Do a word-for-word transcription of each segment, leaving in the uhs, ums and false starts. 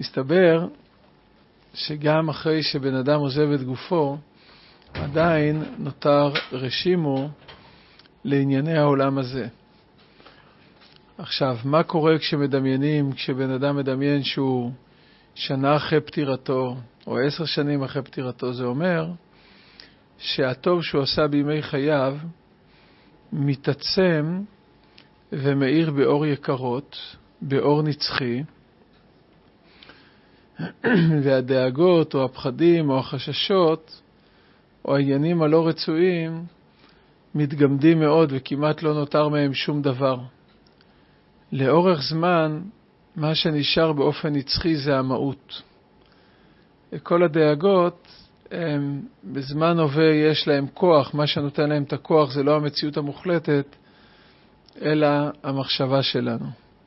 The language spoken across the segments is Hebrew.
מסתבר שגם אחרי שבן אדם עוזב את גופו, עדיין נותר רשימו לענייני העולם הזה. עכשיו, מה קורה כשמדמיינים, כשבן אדם מדמיין שהוא שנה אחרי פטירתו, או עשר שנים אחרי פטירתו? זה אומר שהטוב שהוא עשה בימי חייו מתעצם ומאיר באור יקרות, באור נצחי, והדאגות או הפחדים או החששות או העניינים הלא רצויים מתגמדים מאוד וכמעט לא נותר מהם שום דבר. לאורך זמן מה שנשאר באופן נצחי זה המהות. כל הדאגות הם, בזמן הווה יש להם כוח, מה שנותן להם את הכוח זה לא המציאות המוחלטת אלא המחשבה שלנו.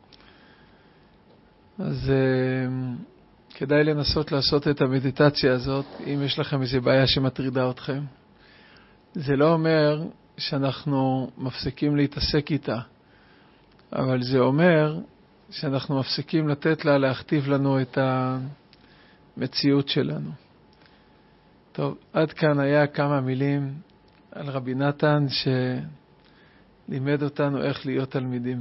אז כדאי לנסות לעשות את המדיטציה הזאת, אם יש לכם איזו בעיה שמטרידה אתכם. זה לא אומר שאנחנו מפסיקים להתעסק איתה, אבל זה אומר שאנחנו מפסיקים לתת לה להכתיב לנו את המציאות שלנו. טוב, עד כאן היה כמה מילים על רבי נתן שלימד אותנו איך להיות תלמידים.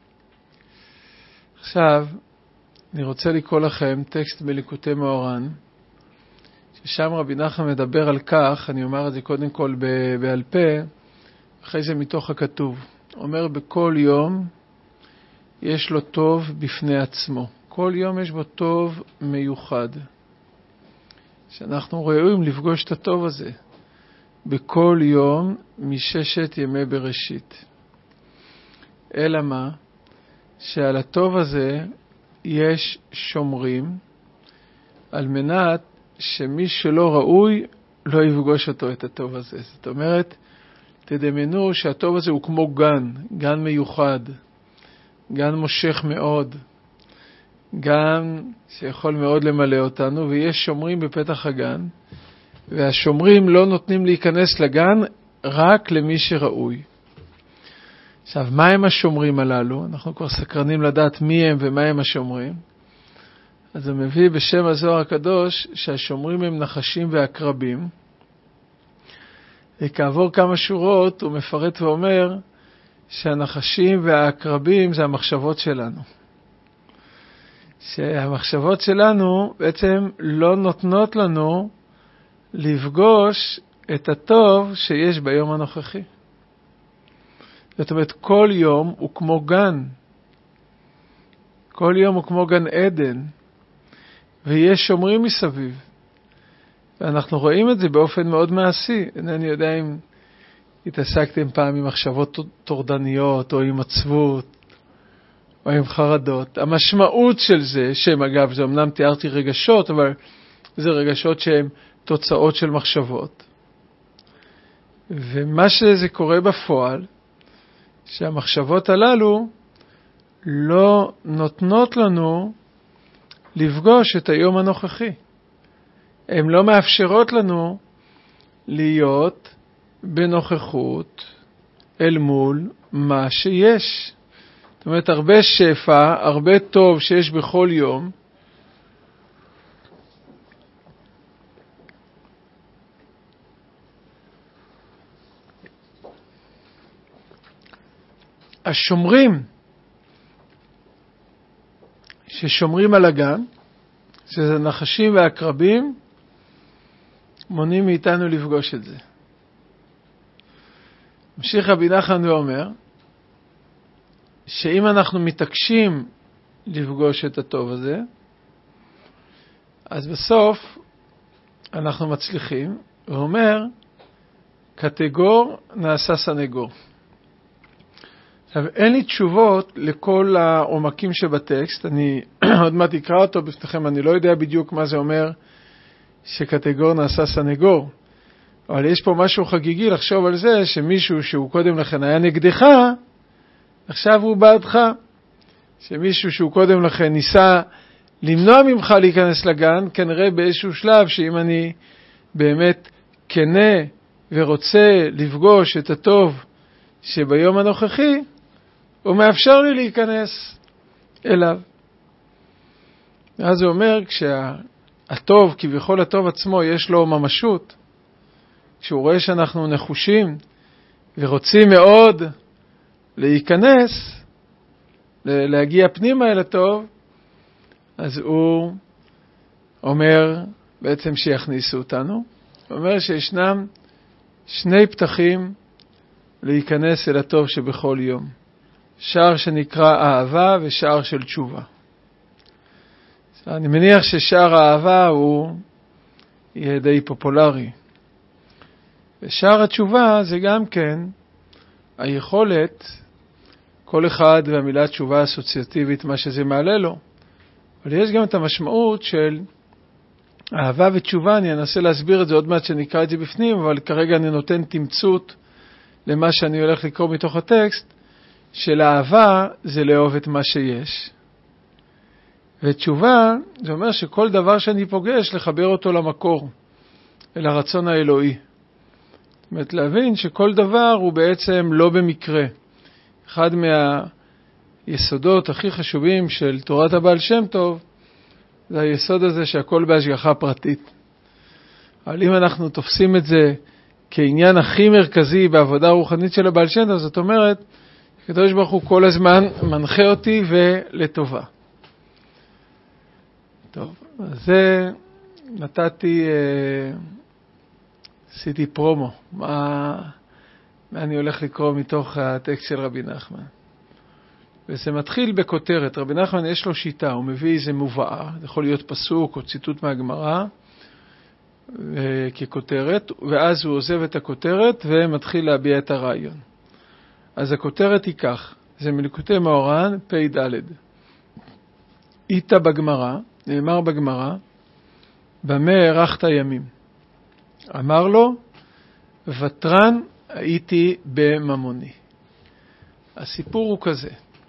עכשיו, אני רוצה לקרוא לכם טקסט בליקוטי מאורן, ששם רבי נחמן מדבר על כך, אני אומר את זה קודם כל בעל פה, אחרי זה מתוך הכתוב. אומר בכל יום יש לו טוב בפני עצמו. כל יום יש בו טוב מיוחד. שאנחנו ראויים לפגוש את הטוב הזה. בכל יום מששת ימי בראשית. אלא מה? שעל הטוב הזה יש שומרים על מנת שמי שלא ראוי לא יפגוש אותו את הטוב הזה. זאת אומרת, תדמיינו שהטוב הזה הוא כמו גן, גן מיוחד, גן מושך מאוד, גן שיכול מאוד למלא אותנו, ויש שומרים בפתח הגן, והשומרים לא נותנים להיכנס לגן רק למי שראוי. עכשיו, מה הם השומרים הללו? אנחנו כבר סקרנים לדעת מי הם ומה הם השומרים. אז הוא מביא בשם הזוהר הקדוש שהשומרים הם נחשים ועקרבים. וכעבור כמה שורות הוא מפרט ואומר שהנחשים והעקרבים זה המחשבות שלנו. שהמחשבות שלנו בעצם לא נותנות לנו לפגוש את הטוב שיש ביום הנוכחי. זאת אומרת, כל יום הוא כמו גן. כל יום הוא כמו גן עדן. ויש שומרים מסביב. ואנחנו רואים את זה באופן מאוד מעשי. אינני יודע אם התעסקתם פעם עם מחשבות טורדניות, או עם עצבות, או עם חרדות. המשמעות של זה, שהם אגב, זה אמנם תיארתי רגשות, אבל זה רגשות שהן תוצאות של מחשבות. ומה שזה קורה בפועל, שהמחשבות הללו לא נותנות לנו לפגוש את היום הנוכחי. הן לא מאפשרות לנו להיות בנוכחות אל מול מה שיש. זאת אומרת, הרבה שפע, הרבה טוב שיש בכל יום, השומרים ששומרים על הגן, שזה נחשים ועקרבים, מונעים מאיתנו לפגוש את זה. ממשיך רבי נחמן ואומר, שאם אנחנו מתעקשים לפגוש את הטוב הזה, אז בסוף אנחנו מצליחים. הוא אומר, קטגור נעשה סנגור. עכשיו, אין לי תשובות לכל העומקים שבטקסט, אני עוד מעט אקרא אותו בפניכם, אני לא יודע בדיוק מה זה אומר שקטגור נעשה סנגור, אבל יש פה משהו חגיגי לחשוב על זה שמישהו שהוא קודם לכן היה נגדך, עכשיו הוא בעדך. שמישהו שהוא קודם לכן ניסה למנוע ממך להיכנס לגן, כנראה באיזשהו שלב שאם אני באמת כנה ורוצה לפגוש את הטוב שביום הנוכחי, הוא מאפשר לי להיכנס אליו. אז הוא אומר, כשהטוב, כביכול הטוב עצמו, יש לו ממשות, כשהוא רואה שאנחנו נחושים ורוצים מאוד להיכנס, להגיע פנימה אל הטוב, אז הוא אומר בעצם שיכניסו אותנו. הוא אומר שישנם שני פתחים להיכנס אל הטוב שבכל יום. שער שנקרא אהבה ושער של תשובה. אני מניח ששער האהבה הוא יהיה די פופולרי. ושער התשובה זה גם כן היכולת, כל אחד והמילה תשובה אסוציאטיבית, מה שזה מעלה לו. אבל יש גם את המשמעות של אהבה ותשובה. אני אנסה להסביר את זה עוד מעט שנקרא את זה בפנים, אבל כרגע אני נותן תמצות למה שאני הולך לקרוא מתוך הטקסט, של אהבה זה לאהוב את מה שיש. ותשובה זה אומר שכל דבר שאני פוגש, לחבר אותו למקור, אל הרצון האלוהי. זאת אומרת, להבין שכל דבר הוא בעצם לא במקרה. אחד מהיסודות הכי חשובים של תורת הבעל שם טוב, זה היסוד הזה שהכל בהשגחה פרטית. אבל אם אנחנו תופסים את זה כעניין הכי מרכזי בעבודה הרוחנית של הבעל שם טוב, זאת אומרת, הקדוש ברוך הוא כל הזמן מנחה אותי ולטובה. טוב, אז זה נתתי, עשיתי פרומו, מה, מה אני הולך לקרוא מתוך הטקסט של רבי נחמן. וזה מתחיל בכותרת. רבי נחמן יש לו שיטה, הוא מביא איזה מובאה, זה יכול להיות פסוק או ציטוט מהגמרא ככותרת, ואז הוא עוזב את הכותרת ומתחיל להביע את הרעיון. אז הכותרת היא כך, זה מליקוטי מאורן, פי דלת. איתה בגמרא, נאמר בגמרא, במה הארכת ימים? אמר לו, ותרן הייתי בממוני. הסיפור הוא כזה,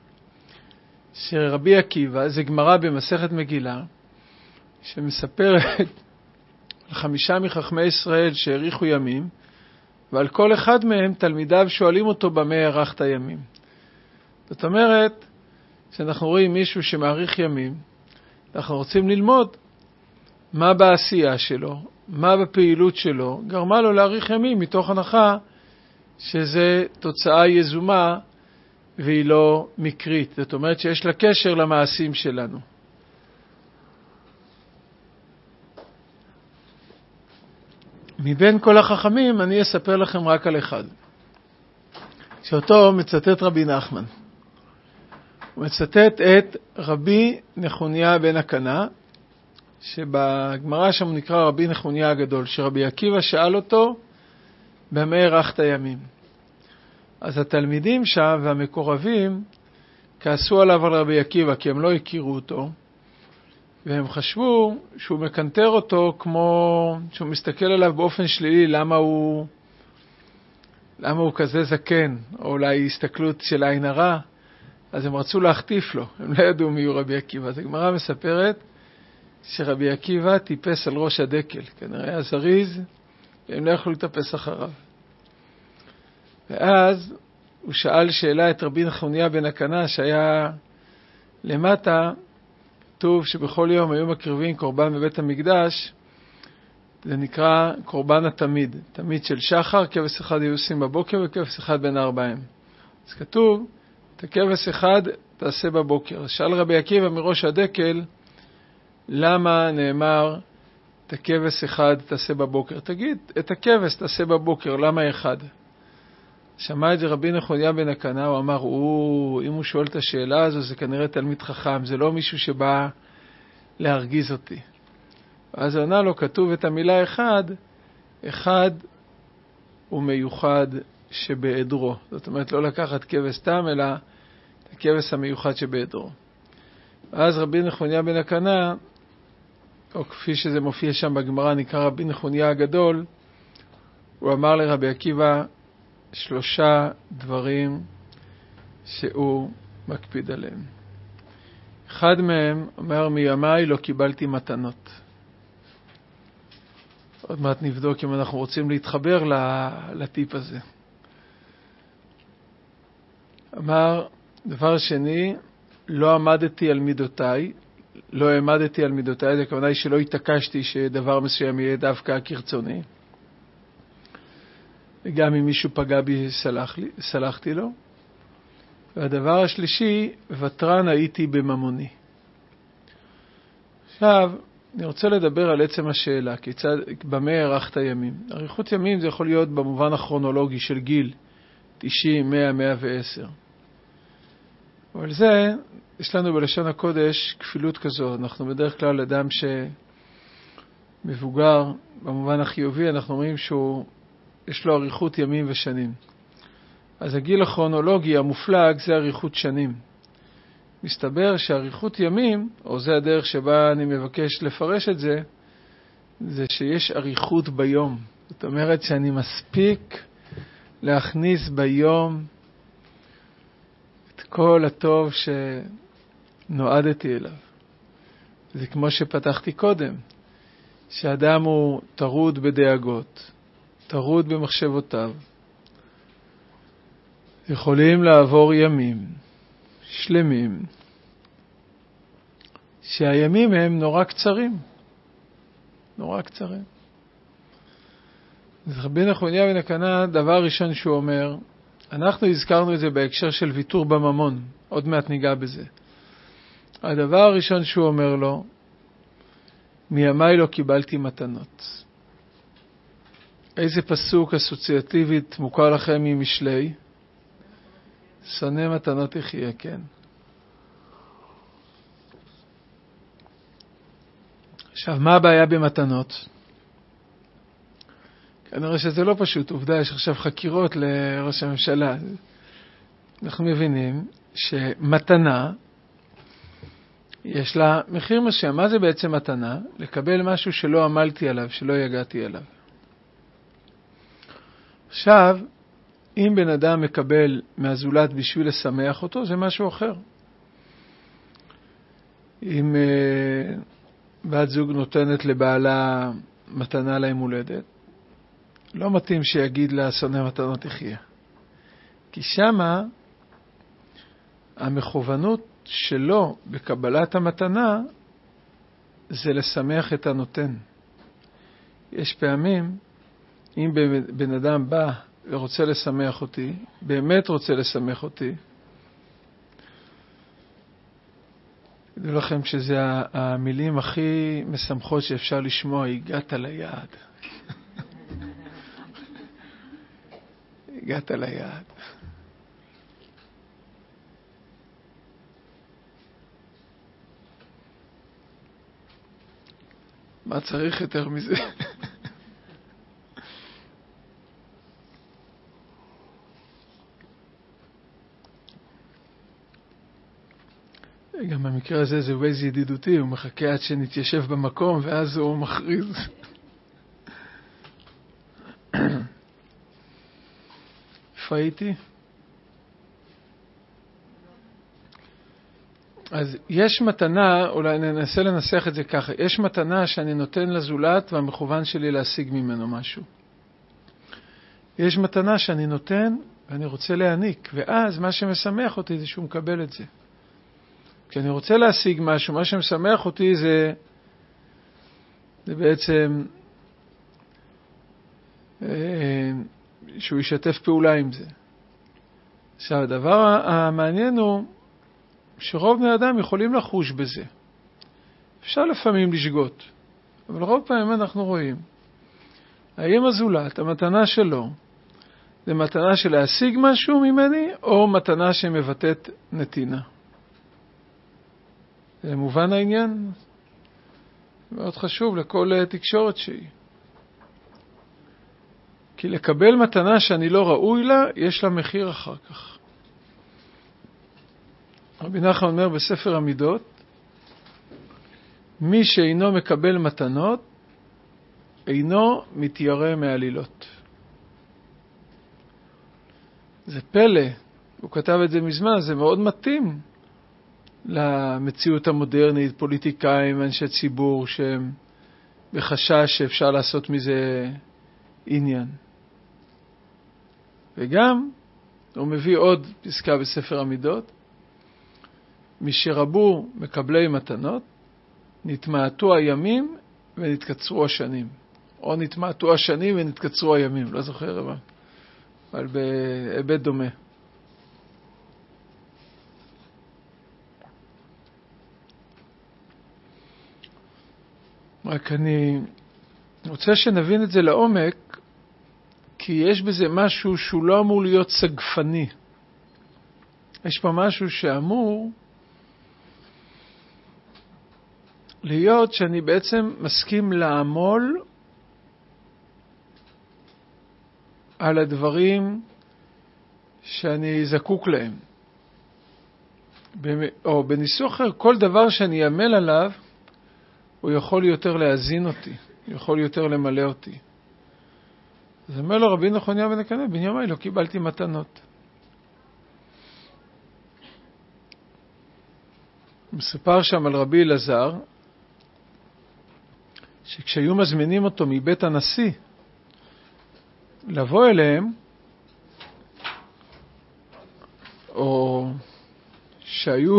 שרבי עקיבא, זה גמרא במסכת מגילה, שמספרת על חמישה מחכמי ישראל שהאריכו ימים, ועל כל אחד מהם תלמידיו שואלים אותו במה הארכת ימים. זאת אומרת, כשאנחנו רואים מישהו שמאריך ימים, אנחנו רוצים ללמוד מה בעשייה שלו, מה בפעילות שלו, גרמה לו להאריך ימים מתוך הנחה שזה תוצאה יזומה והיא לא מקרית. זאת אומרת שיש לה קשר למעשים שלנו. מבין כל החכמים אני אספר לכם רק על אחד, שאותו מצטט רבי נחמן. הוא מצטט את רבי נחוניה בן הקנה, שבגמרא שם נקרא רבי נחוניה הגדול, שרבי עקיבא שאל אותו במה הארכת ימים. אז התלמידים שם והמקורבים כעסו עליו על רבי עקיבא, כי הם לא הכירו אותו, והם חשבו שהוא מקנטר אותו כמו שהוא מסתכל עליו באופן שלילי, למה הוא, למה הוא כזה זקן, או אולי הסתכלות של עין הרע. אז הם רצו להחטיף לו, הם לא ידעו מי הוא רבי עקיבא. אז הגמרא מספרת שרבי עקיבא טיפס על ראש הדקל, כנראה היה זריז, והם לא יכלו לטפס אחריו. ואז הוא שאל שאלה את רבי נחוניה בן הקנה, שהיה למטה, כתוב שבכל יום היו מקריבים קורבן בבית המקדש, זה נקרא קורבן התמיד, תמיד של שחר, כבש אחד היו עושים בבוקר וכבש אחד בין הארבעים. אז כתוב, את הכבש אחד תעשה בבוקר. שאל רבי עקיבא מראש הדקל, למה נאמר את הכבש אחד תעשה בבוקר? תגיד, את הכבש תעשה בבוקר, למה אחד? שמע את זה רבי נחוניה בן הקנה, הוא אמר, הוא, אם הוא שואל את השאלה הזו, זה כנראה תלמיד חכם, זה לא מישהו שבא להרגיז אותי. אז עונה לו, כתוב את המילה אחד, אחד הוא מיוחד שבעדרו. זאת אומרת, לא לקחת כבש תם, אלא את הכבש המיוחד שבעדרו. אז רבי נחוניה בן הקנה, או כפי שזה מופיע שם בגמרא, נקרא רבי נחוניה הגדול, הוא אמר לרבי עקיבא, שלושה דברים שהוא מקפיד עליהם. אחד מהם אומר, מימיי לא קיבלתי מתנות. עוד מעט נבדוק אם אנחנו רוצים להתחבר לטיפ הזה. אמר, דבר שני, לא עמדתי על מידותיי, לא העמדתי על מידותיי, זה כוונה היא שלא התעקשתי שדבר מסוים יהיה דווקא כרצוני. וגם אם מישהו פגע בי, סלח לי, סלחתי לו. והדבר השלישי, ותרן הייתי בממוני. עכשיו, אני רוצה לדבר על עצם השאלה, כיצד, במה הארכת ימים. אריכות ימים זה יכול להיות במובן הכרונולוגי של גיל, תשעים, מאה, מאה ועשר. אבל זה, יש לנו בלשון הקודש כפילות כזו. אנחנו בדרך כלל אדם שמבוגר, במובן החיובי, אנחנו אומרים שהוא, יש לו אריכות ימים ושנים. אז הגיל הכרונולוגי המופלג זה אריכות שנים. מסתבר שאריכות ימים, או זה הדרך שבה אני מבקש לפרש את זה, זה שיש אריכות ביום. זאת אומרת שאני מספיק להכניס ביום את כל הטוב שנועדתי אליו. זה כמו שפתחתי קודם, שאדם הוא טרוד בדאגות, טרוד במחשבותיו. יכולים לעבור ימים שלמים, שהימים הם נורא קצרים, נורא קצרים. אז רבי נחוניה בן הקנה, דבר ראשון שהוא אומר, אנחנו הזכרנו את זה בהקשר של ויתור בממון, עוד מעט ניגע בזה. הדבר הראשון שהוא אומר לו, מימיי לא קיבלתי מתנות. איזה פסוק אסוציאטיבית מוכר לכם ממשלי? שונא מתנות יחיה, כן. עכשיו, מה הבעיה במתנות? כנראה שזה לא פשוט. עובדה, יש עכשיו חקירות לראש הממשלה. אנחנו מבינים שמתנה, יש לה מחיר מסוים. מה זה בעצם מתנה? לקבל משהו שלא עמלתי עליו, שלא יגעתי עליו. עכשיו, אם בן אדם מקבל מהזולת בשביל לשמח אותו, זה משהו אחר. אם uh, בת זוג נותנת לבעלה מתנה ליום הולדת, לא מתאים שיגיד לה שונא מתנות יחיה. כי שמה המכוונות שלו בקבלת המתנה זה לשמח את הנותן. יש פעמים, אם בן אדם בא ורוצה לשמח אותי, באמת רוצה לשמח אותי, תדעו לכם שזה המילים הכי משמחות שאפשר לשמוע, הגעת ליעד. הגעת ליעד. מה צריך יותר מזה? גם במקרה הזה זה ווייז ידידותי, הוא מחכה עד שנתיישב במקום ואז הוא מכריז. איפה הייתי? אז יש מתנה, אולי ננסה לנסח את זה ככה, יש מתנה שאני נותן לזולת והמכוון שלי להשיג ממנו משהו. יש מתנה שאני נותן ואני רוצה להעניק, ואז מה שמשמח אותי זה שהוא מקבל את זה. כי אני רוצה להשיג משהו, מה שמשמח אותי זה, זה בעצם אה, שהוא ישתף פעולה עם זה. עכשיו, הדבר המעניין הוא שרוב בני אדם יכולים לחוש בזה. אפשר לפעמים לשגות, אבל רוב פעמים אנחנו רואים, האם הזולת, המתנה שלו, זה מתנה של להשיג משהו ממני, או מתנה שמבטאת נתינה. זה מובן העניין. מאוד חשוב לכל תקשורת שהיא. כי לקבל מתנה שאני לא ראוי לה, יש לה מחיר אחר כך. רבי נחמן אומר בספר המידות, מי שאינו מקבל מתנות, אינו מתיירא מעלילות. זה פלא, הוא כתב את זה מזמן, זה מאוד מתאים למציאות המודרנית, פוליטיקאים, אנשי ציבור, שהם בחשש שאפשר לעשות מזה עניין. וגם, הוא מביא עוד פסקה בספר המידות, מי שרבו מקבלי מתנות, נתמעטו הימים ונתקצרו השנים. או נתמעטו השנים ונתקצרו הימים, לא זוכר אבל, אבל בהיבט דומה. רק אני רוצה שנבין את זה לעומק, כי יש בזה משהו שהוא לא אמור להיות סגפני. יש פה משהו שאמור להיות שאני בעצם מסכים לעמול על הדברים שאני זקוק להם. או בניסוח אחר, כל דבר שאני אעמל עליו, הוא יכול יותר להזין אותי, הוא יכול יותר למלא אותי. אז אומר לו רבי נחוניה בן הקנה, בן ימי לא קיבלתי מתנות. מספר שם על רבי אלעזר, שכשהיו מזמינים אותו מבית הנשיא, לבוא אליהם, או שהיו,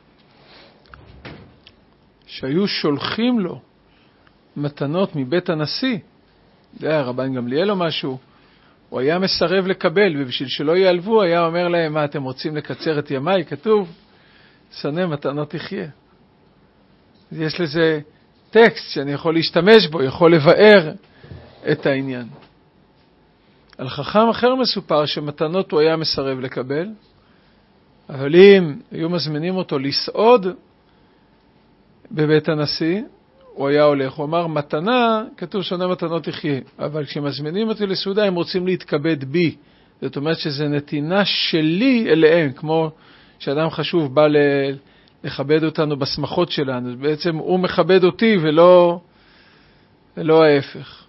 שהיו שולחים לו מתנות מבית הנשיא, זה היה רבן גמליאל או משהו, הוא היה מסרב לקבל, ובשביל שלא ייעלבו, היה אומר להם, מה אתם רוצים לקצר את ימיי? כתוב, שונא מתנות תחיה. אז יש לזה טקסט שאני יכול להשתמש בו, יכול לבאר את העניין. על חכם אחר מסופר שמתנות הוא היה מסרב לקבל, אבל אם היו מזמינים אותו לסעוד בבית הנשיא, הוא היה הולך. הוא אמר, מתנה, כתוב שונא מתנות תחיה. אבל כשמזמינים אותי לסעודה, הם רוצים להתכבד בי. זאת אומרת שזה נתינה שלי אליהם, כמו שאדם חשוב בא לכבד אותנו בשמחות שלנו. בעצם הוא מכבד אותי ולא, ולא ההפך.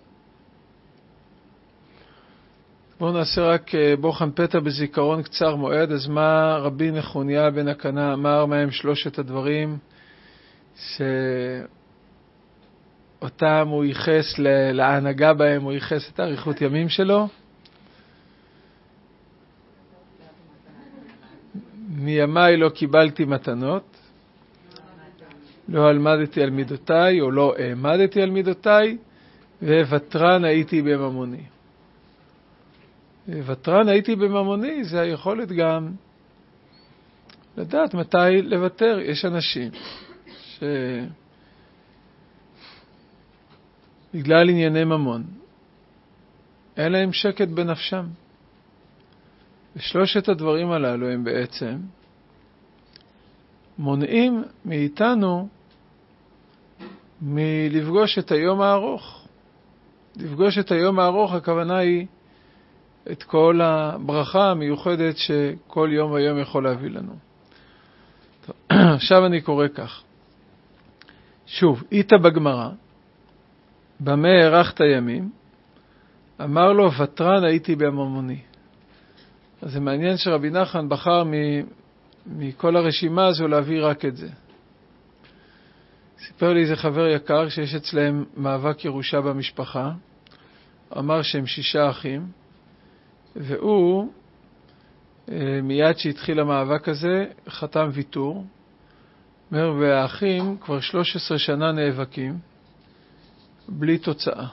בואו נעשה רק בוחן פתע בזיכרון קצר מועד. אז מה רבי נחוניה בן הקנה אמר, מהם שלושת הדברים שאותם הוא ייחס להנהגה בהם, הוא ייחס את האריכות ימים שלו? מימיי לא קיבלתי מתנות, לא אלמדתי על מידותיי או לא העמדתי על מידותיי, וותרן הייתי בממוני. ותרן הייתי בממוני, זה היכולת גם לדעת מתי לוותר. יש אנשים שבגלל ענייני ממון אין להם שקט בנפשם. ושלושת הדברים הללו הם בעצם מונעים מאיתנו מלפגוש את היום הארוך. לפגוש את היום הארוך, הכוונה היא את כל הברכה המיוחדת שכל יום ויום יכול להביא לנו. טוב, עכשיו אני קורא כך. שוב, איתה בגמרא, במה הארכת ימים, אמר לו, ותרן הייתי בממוני. אז זה מעניין שרבי נחמן בחר מ, מכל הרשימה הזו להביא רק את זה. סיפר לי איזה חבר יקר שיש אצלהם מאבק ירושה במשפחה, אמר שהם שישה אחים, והוא מיד שהתחיל המאבק הזה חתם ויתור, אומר, והאחים כבר שלוש עשרה שנה נאבקים בלי תוצאה.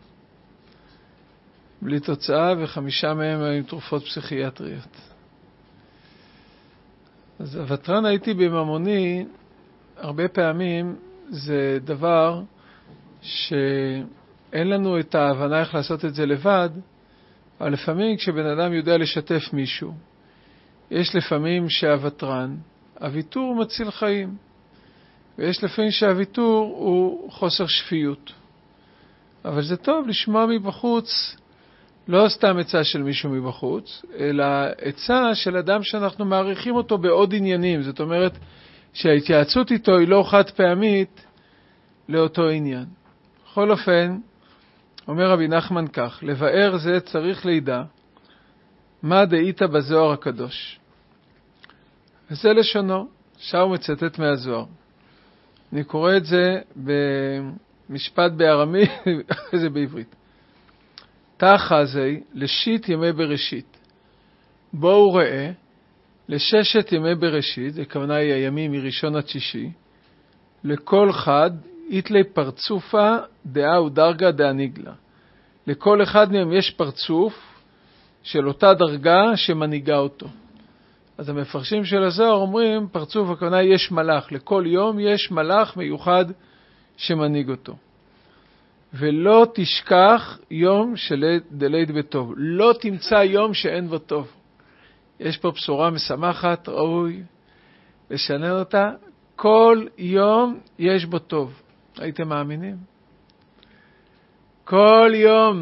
בלי תוצאה, וחמישה מהם עם תרופות פסיכיאטריות. אז הוותרן הייתי בממוני, הרבה פעמים זה דבר שאין לנו את ההבנה איך לעשות את זה לבד, אבל לפעמים כשבן אדם יודע לשתף מישהו, יש לפעמים שהוותרן, הוויתור מציל חיים, ויש לפעמים שהוויתור הוא חוסר שפיות. אבל זה טוב לשמוע מבחוץ, לא סתם עצה של מישהו מבחוץ, אלא עצה של אדם שאנחנו מעריכים אותו בעוד עניינים. זאת אומרת שההתייעצות איתו היא לא חד פעמית לאותו עניין. בכל אופן, אומר רבי נחמן כך, לבאר זה צריך לידע מה דאית בזוהר הקדוש. וזה לשונו, שם הוא מצטט מהזוהר. אני קורא את זה במשפט בארמי, זה בעברית. תחזי לשיט ימי בראשית. בואו ראה לששת ימי בראשית, הכוונה היא הימים מראשון עד שישי, לכל חד איתלי פרצופה דעה ודרגה דעה ניגלה. לכל אחד מהם יש פרצוף של אותה דרגה שמנהיגה אותו. אז המפרשים של הזוהר אומרים, פרצוף הכוונה יש מלאך. לכל יום יש מלאך מיוחד שמנהיג אותו. ולא תשכח יום של דלית בטוב. לא תמצא יום שאין בו טוב. יש פה בשורה משמחת, ראוי לשנן אותה. כל יום יש בו טוב. הייתם מאמינים? כל יום.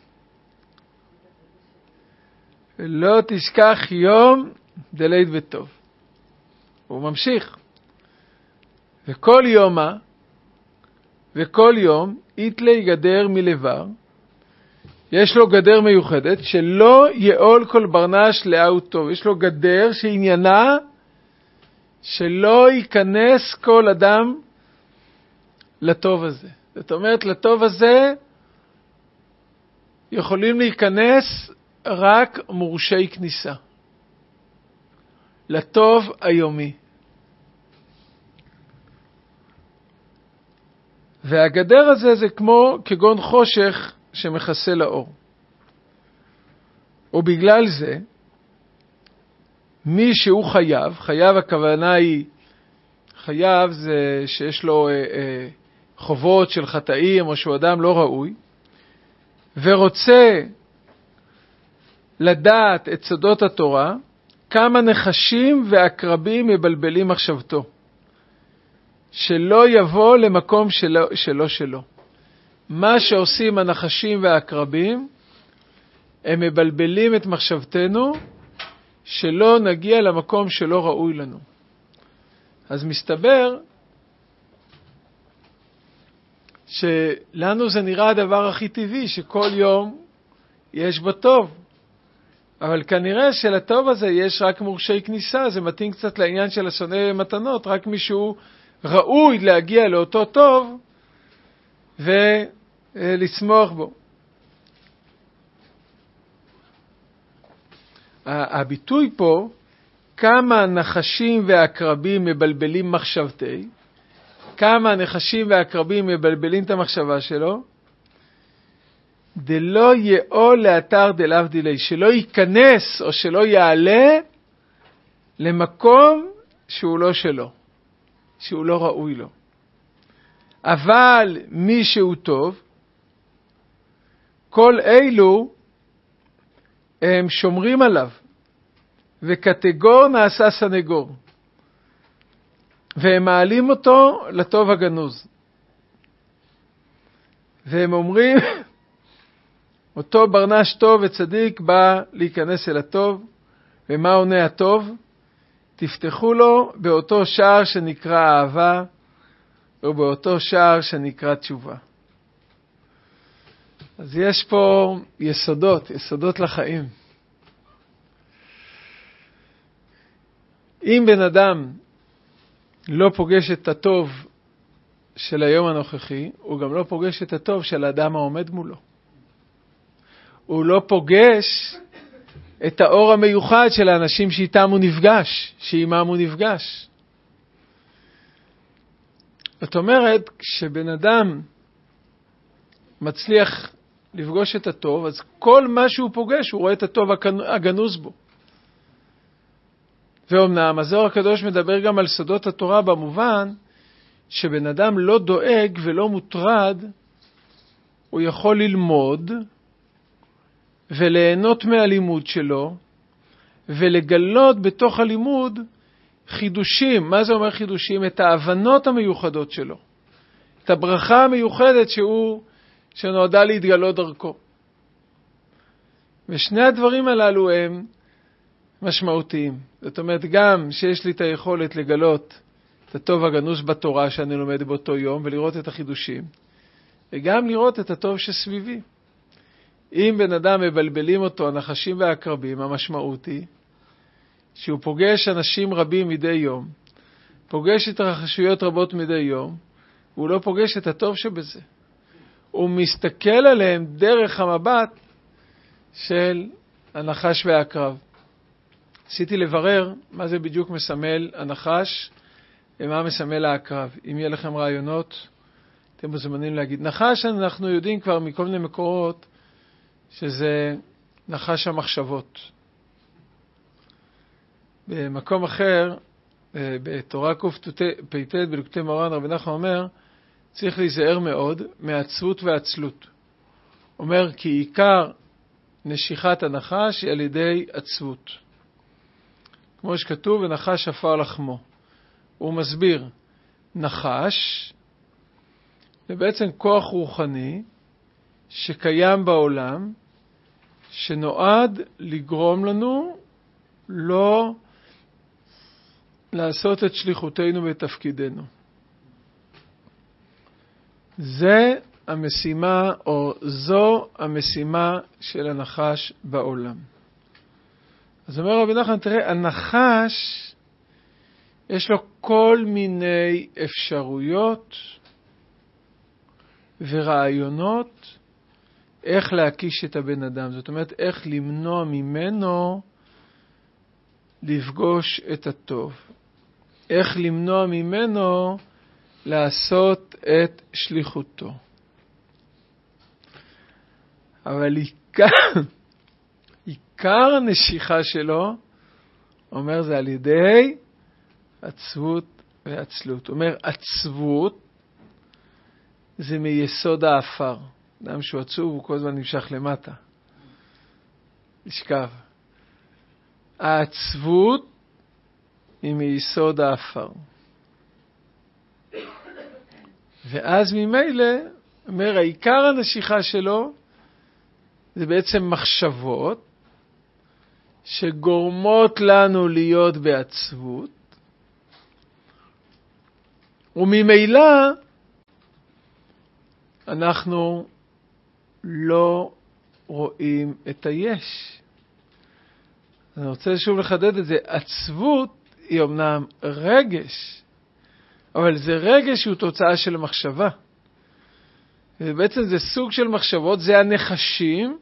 לא תשכח יום דלית בטוב. הוא ממשיך. וכל יומה, וכל יום, איתלי גדר מלבר, יש לו גדר מיוחדת, שלא יעול כל ברנש לאהו טוב. יש לו גדר שעניינה, שלא ייכנס כל אדם לטוב הזה. זאת אומרת, לטוב הזה יכולים להיכנס רק מורשי כניסה. לטוב היומי. והגדר הזה זה כמו כגון חושך שמכסה לאור. ובגלל זה, מי שהוא חייב, חייב הכוונה היא, חייב זה שיש לו אה, אה, חובות של חטאים או שהוא אדם לא ראוי, ורוצה לדעת את סודות התורה, כמה נחשים ועקרבים מבלבלים מחשבתו. שלא יבוא למקום שלו שלו. שלו. מה שעושים הנחשים והעקרבים, הם מבלבלים את מחשבתנו, שלא נגיע למקום שלא ראוי לנו. אז מסתבר שלנו זה נראה הדבר הכי טבעי, שכל יום יש בו טוב. אבל כנראה שלטוב הזה יש רק מורשי כניסה, זה מתאים קצת לעניין של השונא מתנות, רק מישהו ראוי להגיע לאותו טוב ולשמוח בו. הביטוי פה, כמה נחשים ועקרבים מבלבלים מחשבתי, כמה נחשים ועקרבים מבלבלים את המחשבה שלו, דלא יאול לאתר דלאו דילי, שלא ייכנס או שלא יעלה למקום שהוא לא שלו, שהוא לא ראוי לו. אבל מי שהוא טוב, כל אלו הם שומרים עליו, וקטגור נעשה סנגור, והם מעלים אותו לטוב הגנוז. והם אומרים, אותו ברנש טוב וצדיק בא להיכנס אל הטוב, ומה עונה הטוב? תפתחו לו באותו שער שנקרא אהבה, או באותו שער שנקרא תשובה. אז יש פה יסודות, יסודות לחיים. אם בן אדם לא פוגש את הטוב של היום הנוכחי, הוא גם לא פוגש את הטוב של האדם העומד מולו. הוא לא פוגש את האור המיוחד של האנשים שאיתם הוא נפגש, שעימם הוא נפגש. זאת אומרת, כשבן אדם מצליח לפגוש את הטוב, אז כל מה שהוא פוגש, הוא רואה את הטוב הגנוז בו. ואומנם, הזוהר הקדוש מדבר גם על סודות התורה במובן, שבן אדם לא דואג ולא מוטרד, הוא יכול ללמוד וליהנות מהלימוד שלו, ולגלות בתוך הלימוד חידושים. מה זה אומר חידושים? את ההבנות המיוחדות שלו. את הברכה המיוחדת שהוא, שנועדה להתגלות דרכו. ושני הדברים הללו הם משמעותיים. זאת אומרת, גם שיש לי את היכולת לגלות את הטוב הגנוז בתורה שאני לומד באותו יום, ולראות את החידושים, וגם לראות את הטוב שסביבי. אם בן אדם מבלבלים אותו, הנחשים והעקרבים, המשמעות היא שהוא פוגש אנשים רבים מדי יום, פוגש התרחשויות רבות מדי יום, והוא לא פוגש את הטוב שבזה. הוא מסתכל עליהם דרך המבט של הנחש והעקרב. עשיתי לברר מה זה בדיוק מסמל הנחש ומה מסמל העקרב. אם יהיה לכם רעיונות, אתם מוזמנים להגיד. נחש אנחנו יודעים כבר מכל מיני מקורות שזה נחש המחשבות. במקום אחר, בתורה קפ"ט בליקוטי מוהר"ן, רבי נחמן אומר, צריך להיזהר מאוד מעצבות ועצלות. אומר כי עיקר נשיכת הנחש היא על ידי עצבות. כמו שכתוב, ונחש עפר לחמו. הוא מסביר, נחש זה בעצם כוח רוחני שקיים בעולם, שנועד לגרום לנו לא לעשות את שליחותנו ותפקידנו. זה המשימה, או זו המשימה של הנחש בעולם. אז אומר רבי נחמן, תראה, הנחש יש לו כל מיני אפשרויות ורעיונות איך להקיש את הבן אדם. זאת אומרת, איך למנוע ממנו לפגוש את הטוב. איך למנוע ממנו לעשות את שליחותו. אבל עיקר, עיקר הנשיכה שלו, אומר זה על ידי עצבות ועצלות. אומר, עצבות זה מיסוד האפר. אדם שהוא עצוב הוא כל הזמן נמשך למטה. לשכב. העצבות היא מיסוד האפר. ואז ממילא, אומר, העיקר הנשיכה שלו זה בעצם מחשבות שגורמות לנו להיות בעצבות, וממילא אנחנו לא רואים את היש. אני רוצה שוב לחדד את זה. עצבות היא אמנם רגש, אבל זה רגש שהוא תוצאה של מחשבה. ובעצם זה סוג של מחשבות, זה הנחשים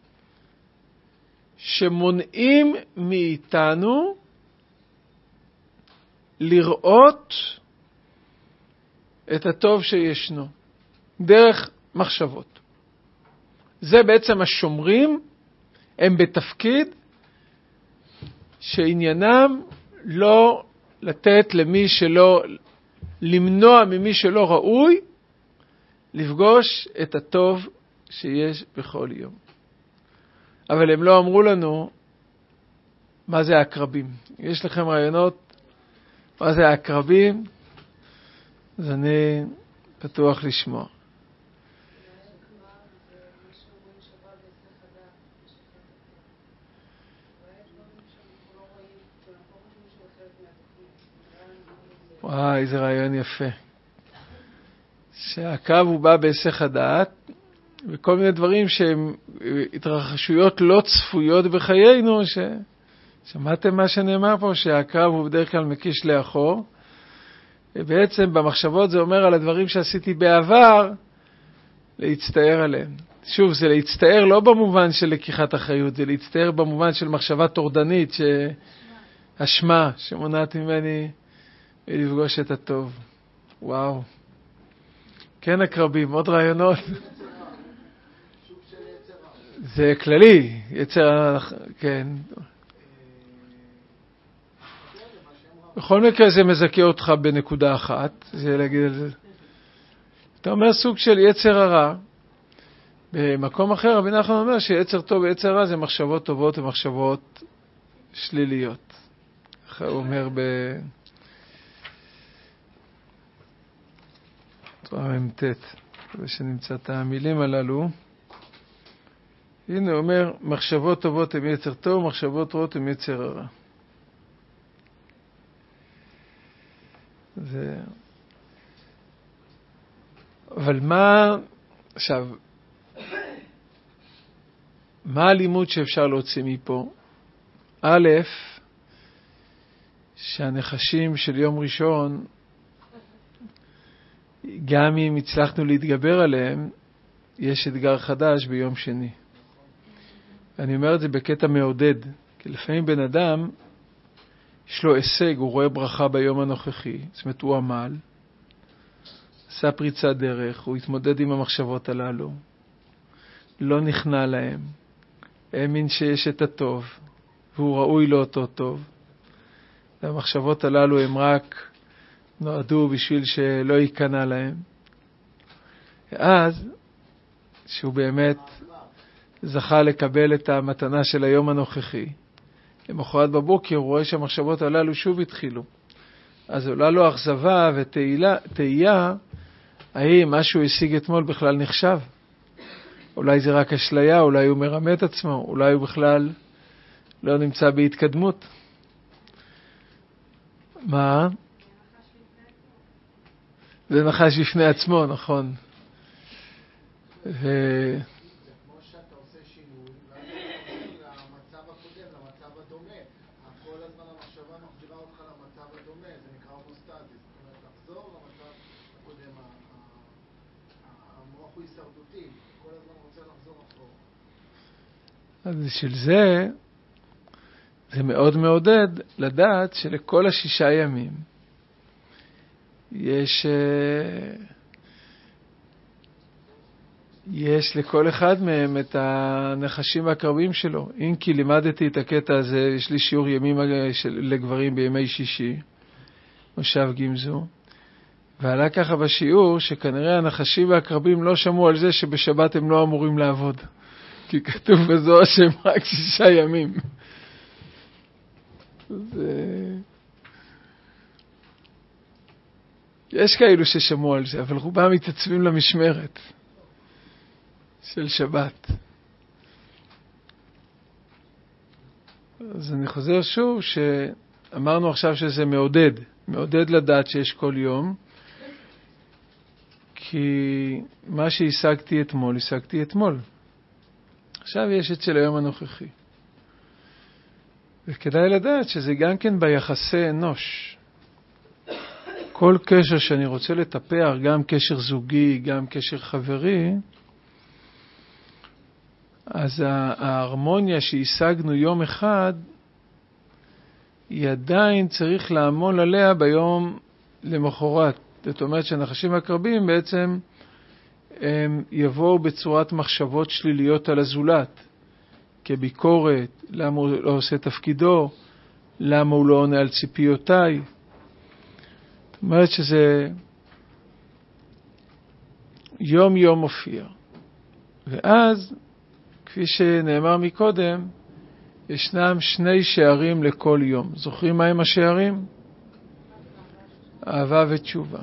שמונעים מאיתנו לראות את הטוב שישנו, דרך מחשבות. זה בעצם השומרים, הם בתפקיד שעניינם לא לתת למי שלא, למנוע ממי שלא ראוי, לפגוש את הטוב שיש בכל יום. אבל הם לא אמרו לנו מה זה העקרבים. יש לכם רעיונות מה זה העקרבים? אז אני פתוח לשמוע. וואי, איזה רעיון יפה. שהקו הוא בא בהיסח הדעת, וכל מיני דברים שהם התרחשויות לא צפויות בחיינו, ש... שמעתם מה שנאמר פה? שהקרב הוא בדרך כלל מקיש לאחור. ובעצם במחשבות זה אומר על הדברים שעשיתי בעבר, להצטער עליהם. שוב, זה להצטער לא במובן של לקיחת אחריות, זה להצטער במובן של מחשבה תורדנית, שהשמה שמונעת ממני לפגוש את הטוב. וואו. כן, הקרבים, עוד רעיונות. זה כללי, יצר, כן. בכל מקרה זה מזכה אותך בנקודה אחת, זה להגיד על זה. אתה אומר סוג של יצר הרע. במקום אחר, רבי נחמן אומר שיצר טוב ויצר רע זה מחשבות טובות ומחשבות שליליות. הוא אומר ב... תורה ממתת, ושנמצא את המילים הללו. הנה הוא אומר, מחשבות טובות הם יצר טוב, מחשבות רעות הם יצר הרע. זה... אבל מה, עכשיו, מה הלימוד שאפשר להוציא מפה? א', שהנחשים של יום ראשון, גם אם הצלחנו להתגבר עליהם, יש אתגר חדש ביום שני. אני אומר את זה בקטע מעודד, כי לפעמים בן אדם, יש לו הישג, הוא רואה ברכה ביום הנוכחי, זאת אומרת הוא עמל, עשה פריצת דרך, הוא התמודד עם המחשבות הללו, לא נכנע להם, האמין שיש את הטוב, והוא ראוי לאותו טוב. והמחשבות הללו הם רק נועדו בשביל שלא ייכנע להם. ואז, שהוא באמת זכה לקבל את המתנה של היום הנוכחי, למחרת בבוקר הוא רואה שהמחשבות הללו שוב התחילו. אז עולה לו אכזבה ותהייה, האם מה שהוא השיג אתמול בכלל נחשב? אולי זה רק אשליה, אולי הוא מרמה את עצמו, אולי הוא בכלל לא נמצא בהתקדמות. מה? זה נחש בפני עצמו, נכון. ו... כמו שאתה עושה שינוי, ואז אתה עושה למצב הקודם, למצב הדומה. כל הזמן המחשבה מחזירה אותך למצב הדומה, זה נקרא הומוסטזיס. זאת אומרת, לחזור למצב הקודם, המוח הוא הישרדותי, כל הזמן רוצה לחזור אחורה. אז בשביל זה, זה מאוד מעודד לדעת שלכל השישה ימים יש... יש לכל אחד מהם את הנחשים והקרבים שלו. אם כי לימדתי את הקטע הזה, יש לי שיעור ימים לגברים בימי שישי, מושב גמזו, ועלה ככה בשיעור שכנראה הנחשים והקרבים לא שמעו על זה שבשבת הם לא אמורים לעבוד. כי כתוב בזוהר שהם רק שישה ימים. זה... יש כאלו ששמעו על זה, אבל רובם מתעצבים למשמרת של שבת. אז אני חוזר שוב שאמרנו עכשיו שזה מעודד, מעודד לדעת שיש כל יום, כי מה שהשגתי אתמול, השגתי אתמול. עכשיו יש אצל היום הנוכחי. וכדאי לדעת שזה גם כן ביחסי אנוש. כל קשר שאני רוצה לטפח, גם קשר זוגי, גם קשר חברי, אז ההרמוניה שהשגנו יום אחד, היא עדיין צריך לעמול עליה ביום למחרת. זאת אומרת שהנחשים הקרבים בעצם הם יבואו בצורת מחשבות שליליות על הזולת, כביקורת, למה הוא לא עושה תפקידו, למה הוא לא עונה על ציפיותיי. זאת אומרת שזה יום יום מופיע. ואז, כפי שנאמר מקודם, ישנם שני שערים לכל יום. זוכרים מה הם השערים? אהבה ותשובה.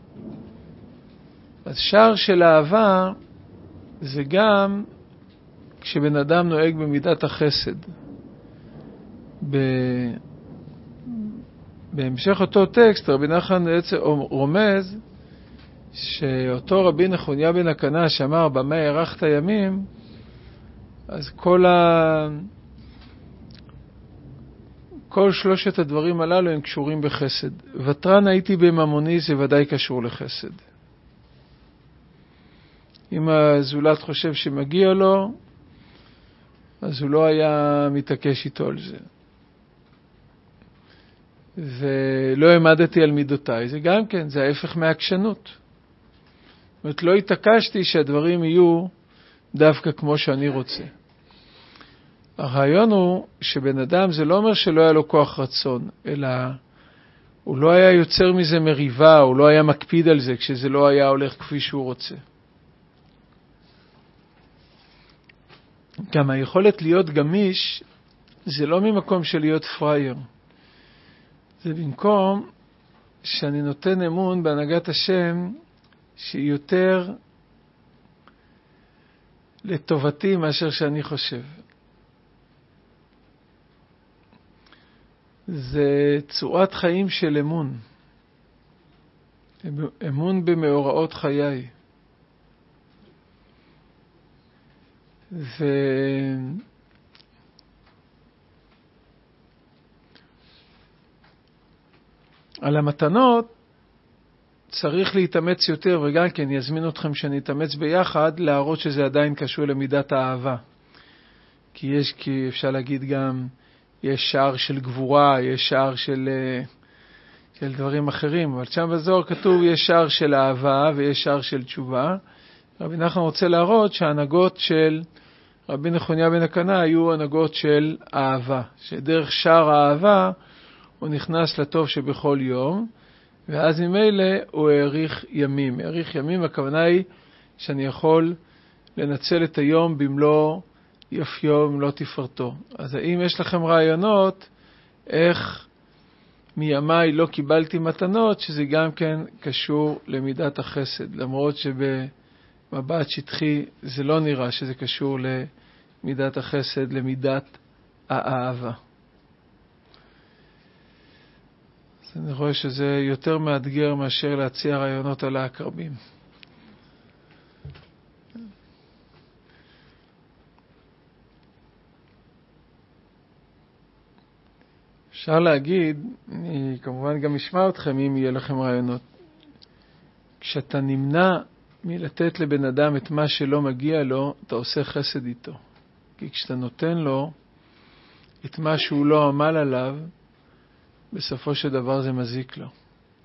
אז שער של אהבה זה גם כשבן אדם נוהג במידת החסד. ב... בהמשך אותו טקסט, רבי נחמן רומז שאותו רבי נחוניה בן הקנה שאמר במה הארכת ימים, אז כל ה... כל שלושת הדברים הללו הם קשורים בחסד. ותרן הייתי בממוני זה ודאי קשור לחסד. אם הזולת חושב שמגיע לו, אז הוא לא היה מתעקש איתו על זה. ולא העמדתי על מידותיי, זה גם כן, זה ההפך מהעקשנות. זאת אומרת, לא התעקשתי שהדברים יהיו דווקא כמו שאני רוצה. הרעיון הוא שבן אדם זה לא אומר שלא היה לו כוח רצון, אלא הוא לא היה יוצר מזה מריבה, הוא לא היה מקפיד על זה כשזה לא היה הולך כפי שהוא רוצה. גם היכולת להיות גמיש זה לא ממקום של להיות פרייר. זה במקום שאני נותן אמון בהנהגת השם שהיא יותר לטובתי מאשר שאני חושב. זה צורת חיים של אמון. אמון במאורעות חיי. ו... על המתנות צריך להתאמץ יותר, וגם כן יזמין אתכם שאני אתאמץ ביחד, להראות שזה עדיין קשור למידת האהבה. כי יש, כי אפשר להגיד גם, יש שער של גבורה, יש שער של, של דברים אחרים. אבל שם בזוהר כתוב יש שער של אהבה ויש שער של תשובה. רבי נחמן רוצה להראות שההנהגות של רבי נחוניה בן הקנה היו הנהגות של אהבה. שדרך שער האהבה הוא נכנס לטוב שבכל יום, ואז ממילא הוא העריך ימים. העריך ימים, הכוונה היא שאני יכול לנצל את היום במלוא יופיו, במלוא תפארתו. אז האם יש לכם רעיונות איך מימיי לא קיבלתי מתנות, שזה גם כן קשור למידת החסד, למרות שבמבט שטחי זה לא נראה שזה קשור למידת החסד, למידת האהבה. אז אני רואה שזה יותר מאתגר מאשר להציע רעיונות על העקרבים. אפשר להגיד, אני כמובן גם אשמע אתכם אם יהיה לכם רעיונות. כשאתה נמנע מלתת לבן אדם את מה שלא מגיע לו, אתה עושה חסד איתו. כי כשאתה נותן לו את מה שהוא לא עמל עליו, בסופו של דבר זה מזיק לו.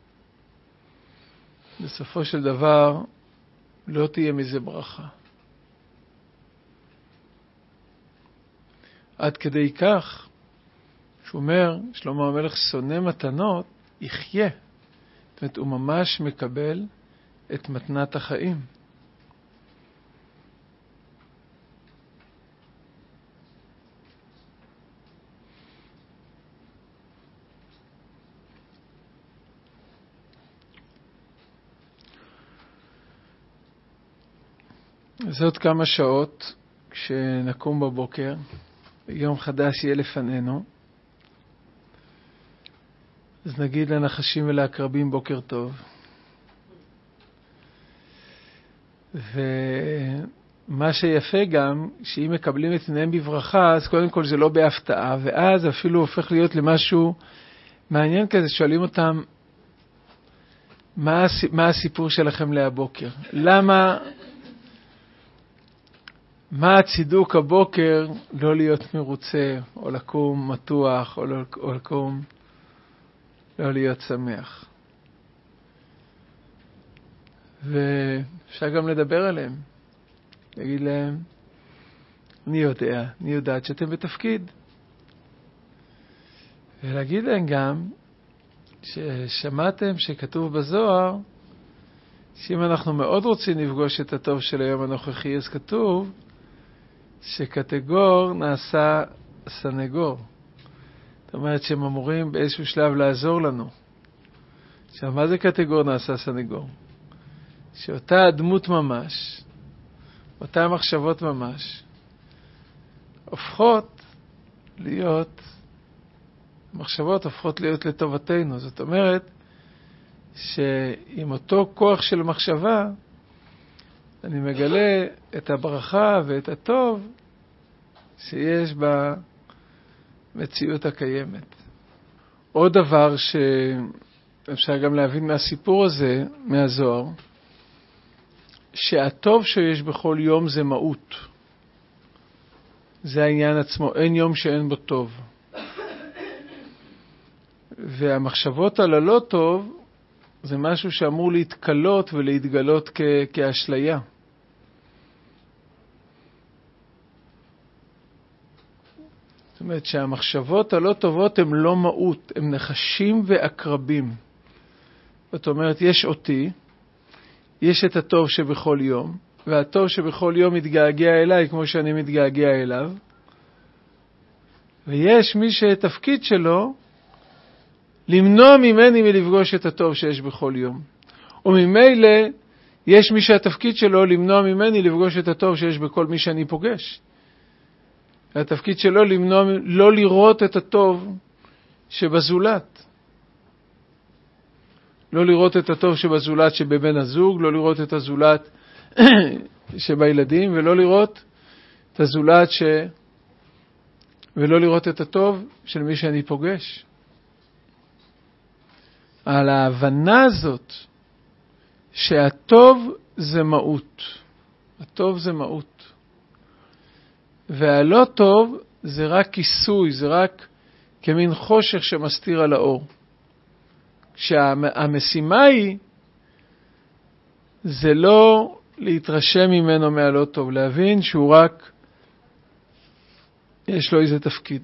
בסופו של דבר לא תהיה מזה ברכה. עד כדי כך, שהוא אומר, שלמה המלך שונא מתנות, יחיה. זאת אומרת, הוא ממש מקבל את מתנת החיים. אז עוד כמה שעות, כשנקום בבוקר, יום חדש יהיה לפנינו, אז נגיד לנחשים ולעקרבים בוקר טוב. ומה שיפה גם, שאם מקבלים את פניהם בברכה, אז קודם כל זה לא בהפתעה, ואז אפילו הופך להיות למשהו מעניין כזה, שואלים אותם, מה, מה הסיפור שלכם להבוקר? למה, מה הצידוק הבוקר לא להיות מרוצה, או לקום מתוח, או, או לקום לא להיות שמח? ואפשר גם לדבר עליהם. להגיד להם, אני יודע, אני יודעת שאתם בתפקיד. ולהגיד להם גם, ששמעתם שכתוב בזוהר, שאם אנחנו מאוד רוצים לפגוש את הטוב של היום הנוכחי, אז כתוב שקטגור נעשה סנגור. זאת אומרת שהם אמורים באיזשהו שלב לעזור לנו. עכשיו, מה זה קטגור נעשה סנגור? שאותה הדמות ממש, אותה מחשבות ממש, הופכות להיות, מחשבות הופכות להיות לטובתנו. זאת אומרת, שעם אותו כוח של מחשבה, אני מגלה את הברכה ואת הטוב שיש במציאות הקיימת. עוד דבר שאפשר גם להבין מהסיפור הזה, מהזוהר, שהטוב שיש בכל יום זה מהות. זה העניין עצמו, אין יום שאין בו טוב. והמחשבות על הלא טוב, זה משהו שאמור להתקלות ולהתגלות כ- כאשליה. זאת אומרת שהמחשבות הלא טובות הן לא מהות, הן נחשים ועקרבים. זאת אומרת, יש אותי, יש את הטוב שבכל יום, והטוב שבכל יום מתגעגע אליי כמו שאני מתגעגע אליו, ויש מי שתפקיד שלו למנוע ממני מלפגוש את הטוב שיש בכל יום. וממילא יש מי שהתפקיד שלו למנוע ממני לפגוש את הטוב שיש בכל מי שאני פוגש. התפקיד שלו למנוע, לא לראות את הטוב שבזולת. לא לראות את הטוב שבזולת שבבן הזוג, לא לראות את הזולת שבילדים, ולא לראות את הזולת ש... ולא לראות את הטוב של מי שאני פוגש. על ההבנה הזאת שהטוב זה מהות. הטוב זה מהות. והלא טוב זה רק כיסוי, זה רק כמין חושך שמסתיר על האור. שהמשימה היא, זה לא להתרשם ממנו מהלא טוב, להבין שהוא רק, יש לו איזה תפקיד.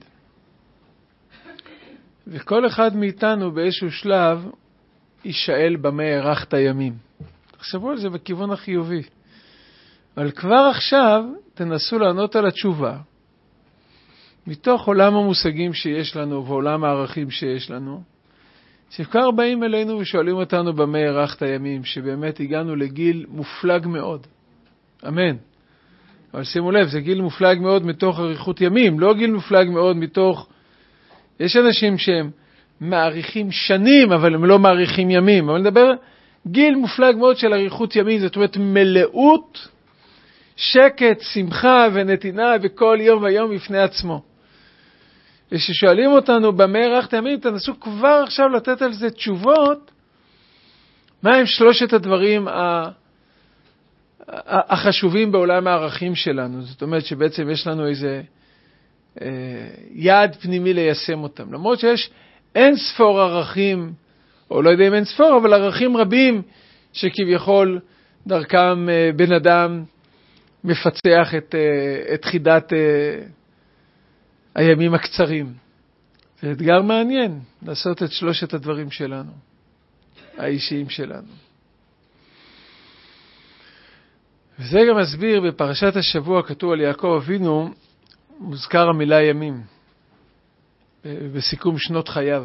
וכל אחד מאיתנו באיזשהו שלב יישאל במה הארכת הימים. תחשבו על זה בכיוון החיובי. אבל כבר עכשיו תנסו לענות על התשובה, מתוך עולם המושגים שיש לנו ועולם הערכים שיש לנו, שכבר באים אלינו ושואלים אותנו במה הארכת הימים, שבאמת הגענו לגיל מופלג מאוד. אמן. אבל שימו לב, זה גיל מופלג מאוד מתוך אריכות ימים, לא גיל מופלג מאוד מתוך... יש אנשים שהם מעריכים שנים, אבל הם לא מעריכים ימים. אבל נדבר גיל מופלג מאוד של אריכות ימים, זאת אומרת מלאות, שקט, שמחה ונתינה בכל יום ויום בפני עצמו. וששואלים אותנו במה הארכת הימים, תנסו כבר עכשיו לתת על זה תשובות, מה הם שלושת הדברים החשובים בעולם הערכים שלנו. זאת אומרת שבעצם יש לנו איזה אה, יעד פנימי ליישם אותם. למרות שיש אין ספור ערכים, או לא יודע אם אין ספור, אבל ערכים רבים שכביכול דרכם אה, בן אדם מפצח את, אה, את חידת אה, הימים הקצרים. זה אתגר מעניין לעשות את שלושת הדברים שלנו, האישיים שלנו. וזה גם מסביר בפרשת השבוע, כתוב על יעקב אבינו, מוזכר המילה ימים, בסיכום שנות חייו.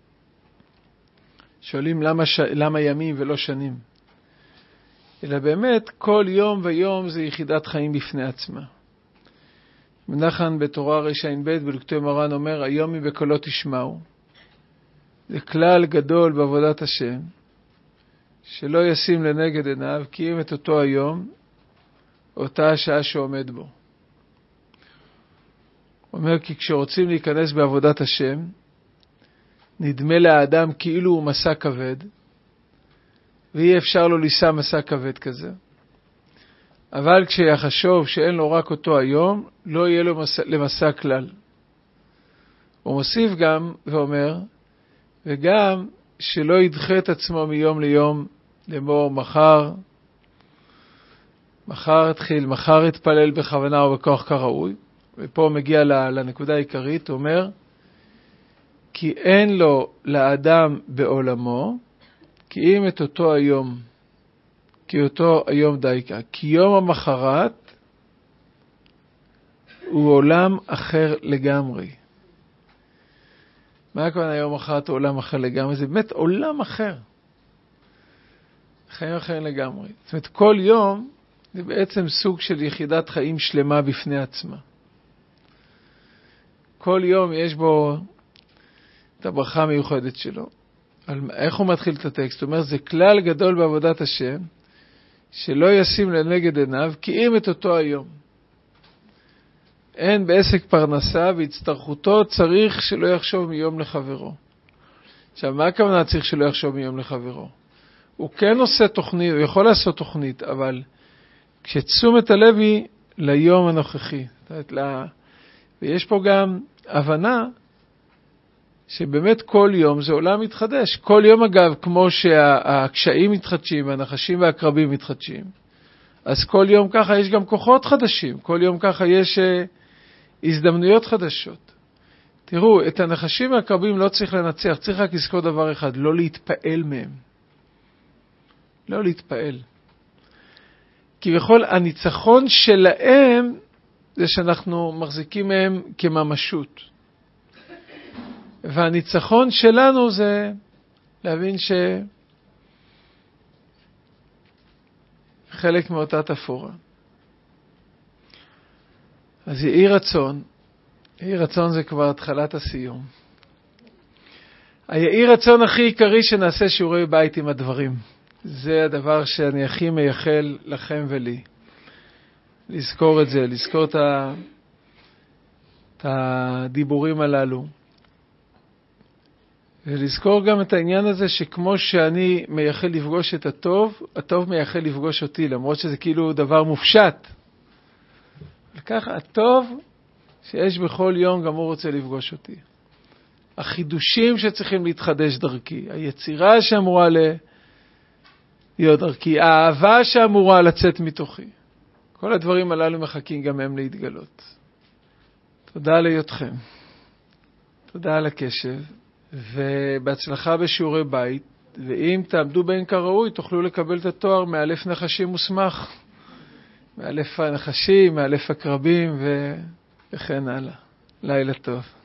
שואלים למה, ש... למה ימים ולא שנים. אלא באמת כל יום ויום זה יחידת חיים בפני עצמה. מנחן בתורה רע"ב בליקוטי מרן אומר, היום מבקולו תשמעו. זה כלל גדול בעבודת השם, שלא ישים לנגד עיניו, כי אם את אותו היום, אותה השעה שעומד בו. הוא אומר, כי כשרוצים להיכנס בעבודת השם, נדמה לאדם כאילו הוא מסע כבד, ואי אפשר לו לישא מסע כבד כזה. אבל כשיחשוב שאין לו רק אותו היום, לא יהיה לו מסע, למסע כלל. הוא מוסיף גם ואומר, וגם שלא ידחה את עצמו מיום ליום, לאמור מחר, מחר התחיל, מחר התפלל בכוונה ובכוח כראוי. ופה מגיע לנקודה העיקרית, הוא אומר, כי אין לו לאדם בעולמו, כי אם את אותו היום, כי אותו היום דייקה, כי יום המחרת הוא עולם אחר לגמרי. מה הכוונה יום המחרת הוא עולם אחר לגמרי? זה באמת עולם אחר. חיים אחרים לגמרי. זאת אומרת, כל יום זה בעצם סוג של יחידת חיים שלמה בפני עצמה. כל יום יש בו את הברכה המיוחדת שלו. איך הוא מתחיל את הטקסט? הוא אומר, זה כלל גדול בעבודת השם, שלא ישים לנגד עיניו, כי אם את אותו היום. אין בעסק פרנסה, והצטרכותו צריך שלא יחשוב מיום לחברו. עכשיו, מה הכוונה צריך שלא יחשוב מיום לחברו? הוא כן עושה תוכנית, הוא יכול לעשות תוכנית, אבל כשתשומת הלב היא ליום הנוכחי. זאת אומרת, לה... ויש פה גם הבנה שבאמת כל יום זה עולם מתחדש. כל יום אגב, כמו שהקשיים מתחדשים, הנחשים והקרבים מתחדשים, אז כל יום ככה יש גם כוחות חדשים. כל יום ככה יש הזדמנויות חדשות. תראו, את הנחשים והקרבים לא צריך לנצח, צריך רק לזכור דבר אחד, לא להתפעל מהם. לא להתפעל. כי בכל הניצחון שלהם, זה שאנחנו מחזיקים מהם כממשות. והניצחון שלנו זה להבין שחלק מאותה תפורה. אז יהי רצון, יהי רצון זה כבר התחלת הסיום. היהי רצון הכי עיקרי שנעשה שיעורי בית עם הדברים. זה הדבר שאני הכי מייחל לכם ולי. לזכור את זה, לזכור את, ה... את הדיבורים הללו. ולזכור גם את העניין הזה שכמו שאני מייחל לפגוש את הטוב, הטוב מייחל לפגוש אותי, למרות שזה כאילו דבר מופשט. וככה הטוב שיש בכל יום גם הוא רוצה לפגוש אותי. החידושים שצריכים להתחדש דרכי, היצירה שאמורה להיות דרכי, האהבה שאמורה לצאת מתוכי. כל הדברים הללו מחכים גם הם להתגלות. תודה על היותכם. תודה על הקשב, ובהצלחה בשיעורי בית, ואם תעמדו בין כראוי, תוכלו לקבל את התואר מאלף נחשים מוסמך. מאלף הנחשים, מאלף הקרבים וכן הלאה. לילה טוב.